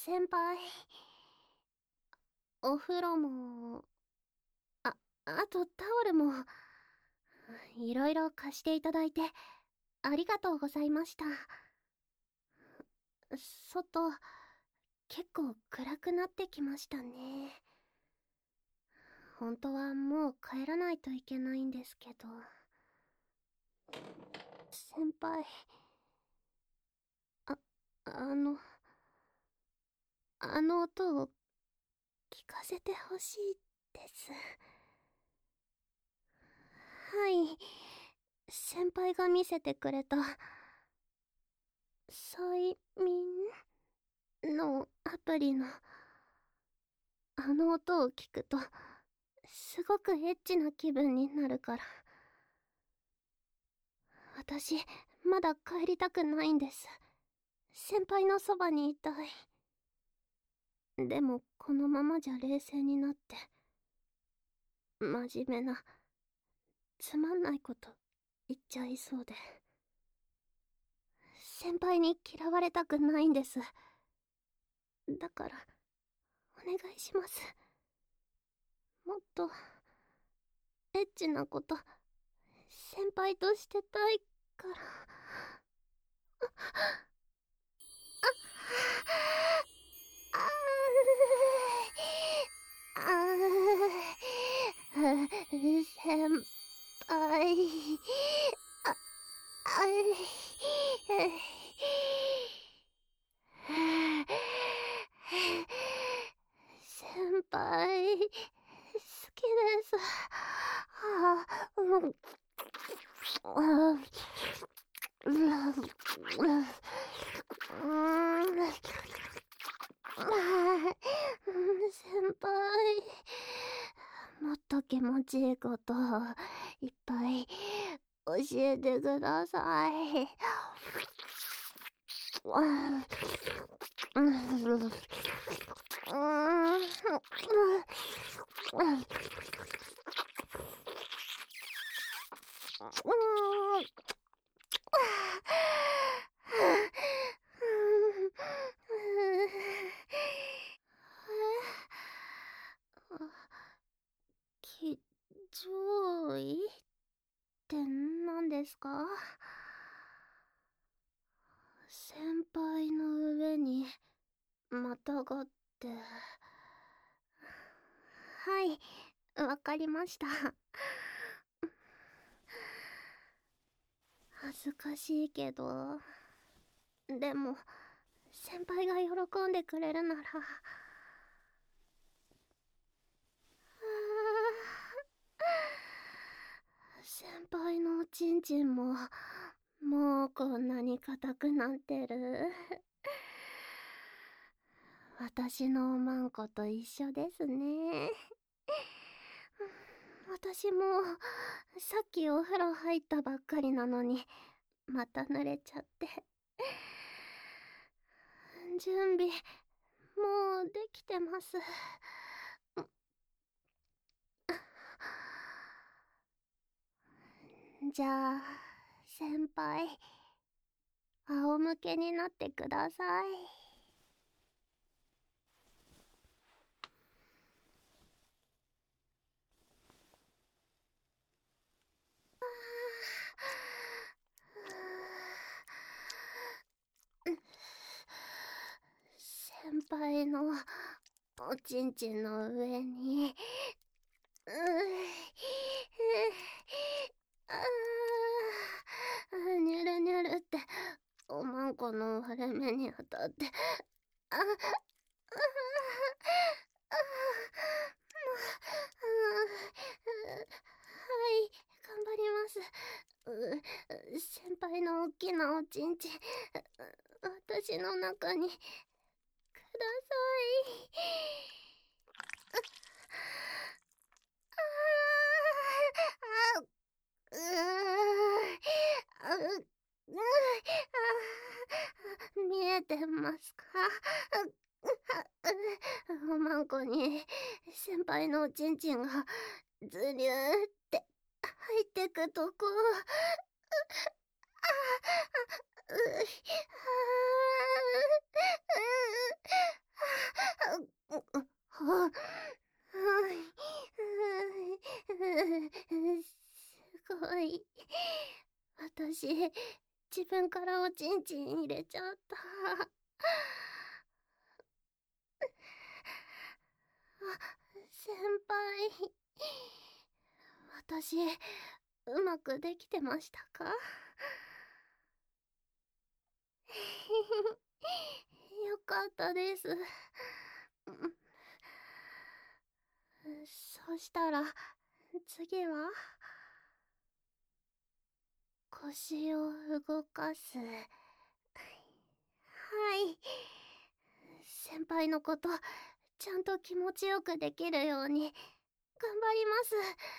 先輩、お風呂も、あ、あとタオルも、いろいろ貸していただいて、ありがとうございました。外、結構暗くなってきましたね。本当はもう帰らないといけないんですけど。先輩、あ、あの、あの音を聞かせてほしいです。はい、先輩が見せてくれた、催眠のアプリの、あの音を聞くと、すごくエッチな気分になるから。私、まだ帰りたくないんです。先輩のそばにいたい。でも、このままじゃ冷静になって、真面目な、つまんないこと言っちゃいそうで。先輩に嫌われたくないんです。だから、お願いします。もっと、エッチなこと、先輩としてたいから。ああ、先輩。あ、先輩、好きです。ああ、うん。先輩、もっと気持ちいいこといっぱい教えてください。き、上位って何ですか？先輩の上にまたがって。はい、わかりました。恥ずかしいけど、でも先輩が喜んでくれるなら。先輩のおちんちんももうこんなに硬くなってる。私のおまんこと一緒ですね。私もさっきお風呂入ったばっかりなのにまた濡れちゃって。準備もうできてます。じゃあ先輩、仰向けになってください。先輩のおちんちんの上に、にゅるにゅるっておまんこの割れ目に当たって、ああはい、頑張ります。先輩の大きなおちんちん、私の中にください。あうう見えてますか？おまんこに先輩のおちんちんがずりゅーって入ってくとこ。 私、自分からおちんちん入れちゃった。先輩、私、うまくできてましたか？よかったです。そしたら、次は腰を動かす。はい。先輩のこと、ちゃんと気持ちよくできるように、頑張ります。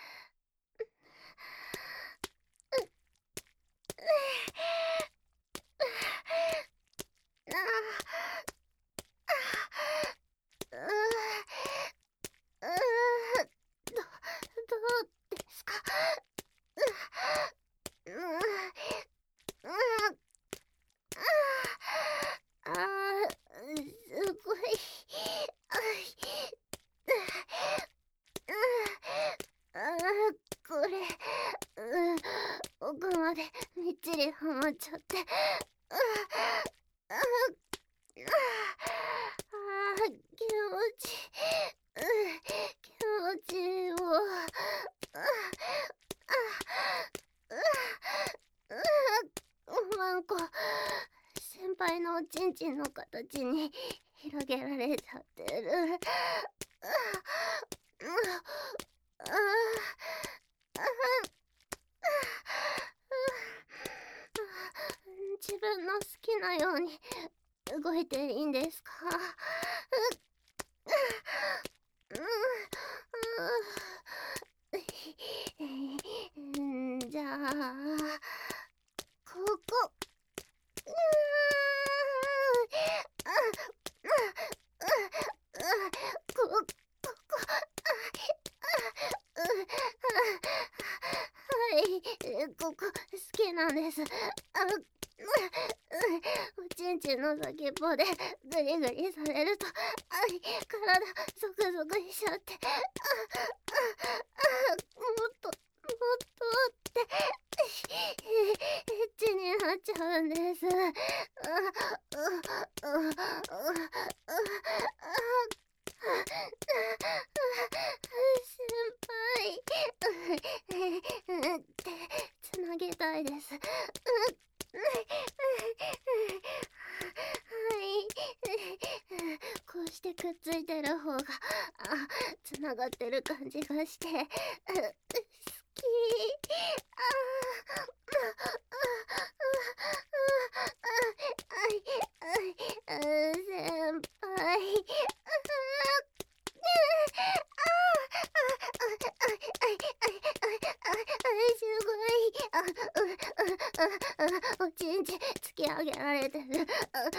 どうですか？すごい。これ、奥までみっちりはまっちゃって。気持ちいい。ワンコ、先輩のおちんちんの形に広げられちゃってる。自分の好きなように動いていいんですか？じゃあ、ここ。はい、ここ好きなんです。おちんちんの先っぽでグリグリされると、体ゾクゾクしちゃって、もっとってエッチになっちゃうんです。先輩ってつなげたいです。こうしてくっついてる方がつながってる感じがして好き。先輩。おちんち突き上げられてる。ト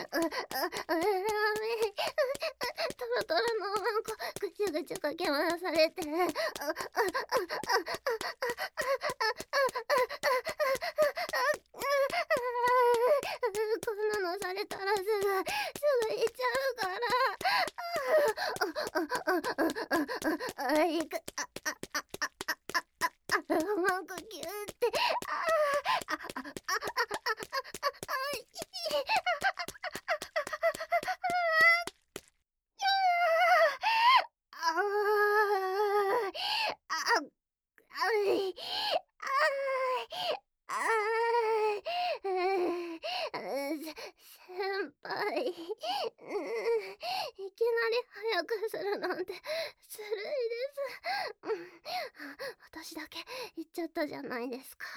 ロトロのおまんこぐちゅぐちゅかき回されて。こんなのされたらすぐ行っちゃうから。行く。おまんこギューって。先輩、いきなり早くするなんてずるいです。私だけ言っちゃったじゃないですか。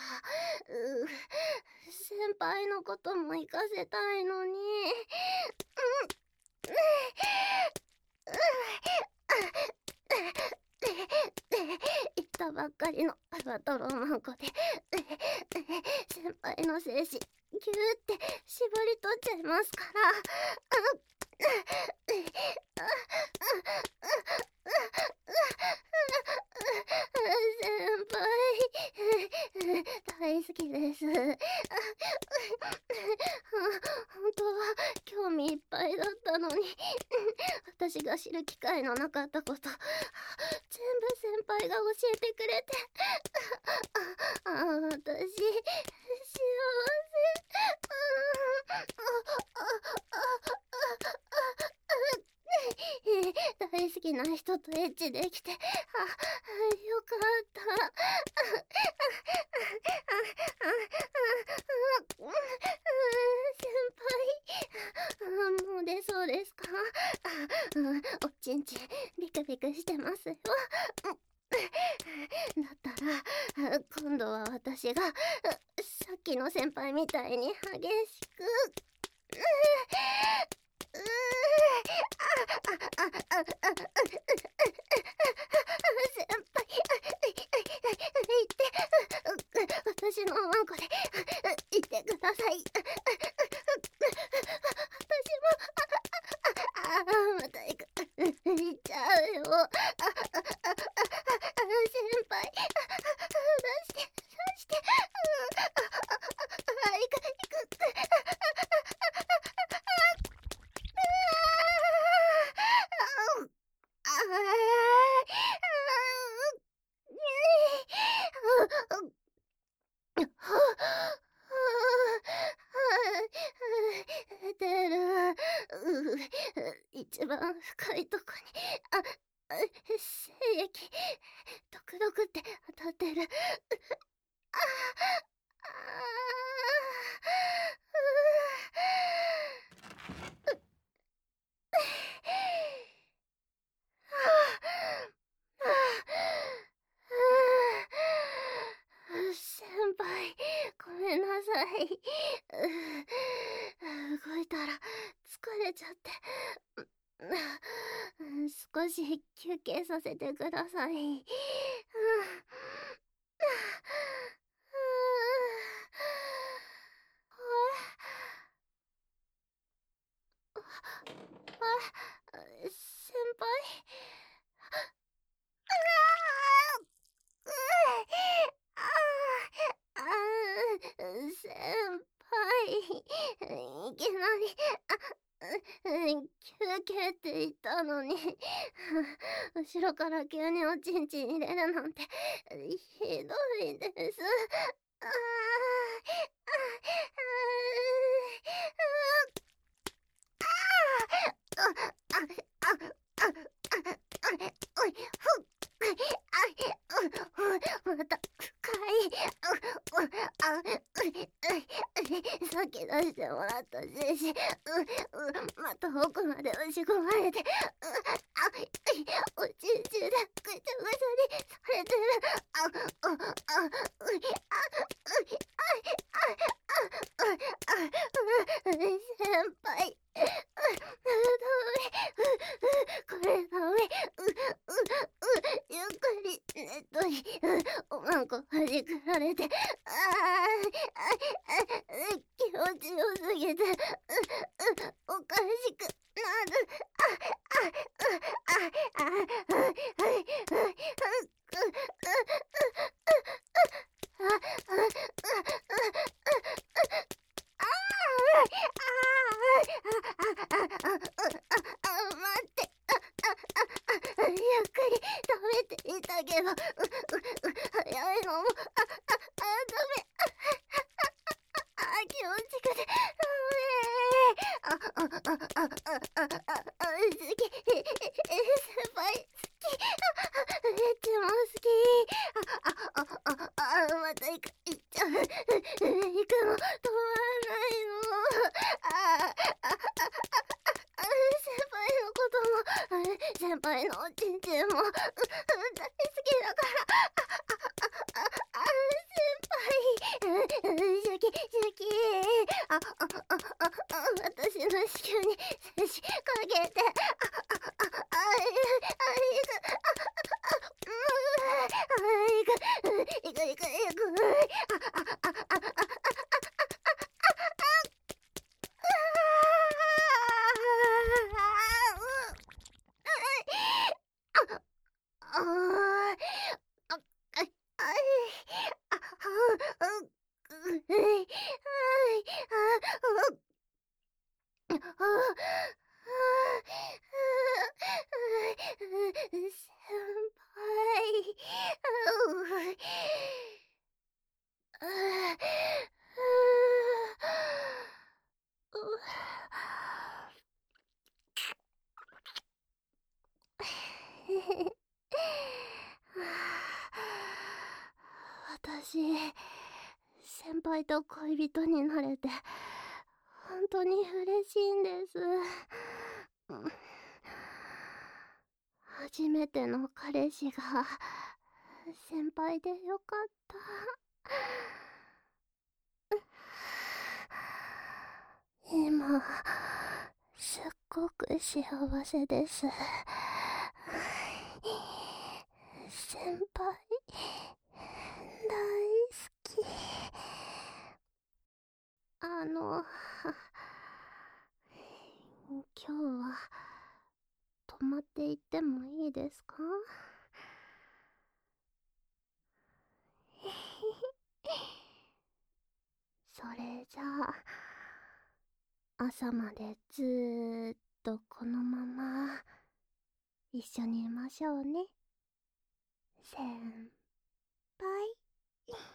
先輩のことも行かせたいのに。言ったばっかりのふわとろまんこで先輩の精子ギューって絞り取っちゃいますから。先輩大好きです。本当は興味いっぱいだったのに私が知る機会のなかったこと、全部先輩が教えてくれて、私、幸せ。大好きな人とエッチできて、よかった。先輩、もう出そうですか？おちんちんビクビクしてますよ。だったら今度は私がさっきの先輩みたいに激しく先輩言って私のワンコで言ってください。私もまた行く。行っちゃうよ。先輩出して行く。出る。一番深いとこに精液毒々って当たってる。先輩、ごめんなさい。動いたら疲れちゃって。少し休憩させてください。先輩、先輩、いきなり休憩って言ったのに後ろから急におちんちん入れるなんてひどいです。あまた深い。さっき出してもらった精子、また奥まで押し込まれて、おちんちんでぐちゃぐちゃにされてる。先輩、これダメ。ゆっくりねっとりおまんこはじくられて、気持ちよすぎておかしくなる。待って。ゆっくり食べていたけど、早いのも、ダメ。気持ちくて、ダメ。好き。先輩、好き。エッチも好き。また行っちゃう。行くの、止まらないの。先輩のことも、先輩のおちんちんも、大好きだから。先輩、シャキ。私の子宮に精子かけて、行く。 輩と恋人になれて本当に嬉しいんです。初めての彼氏が先輩でよかった。今すっごく幸せです。先輩大好き。今日は泊まっていってもいいですか？それじゃあ朝までずーっとこのまま一緒にいましょうね、先輩。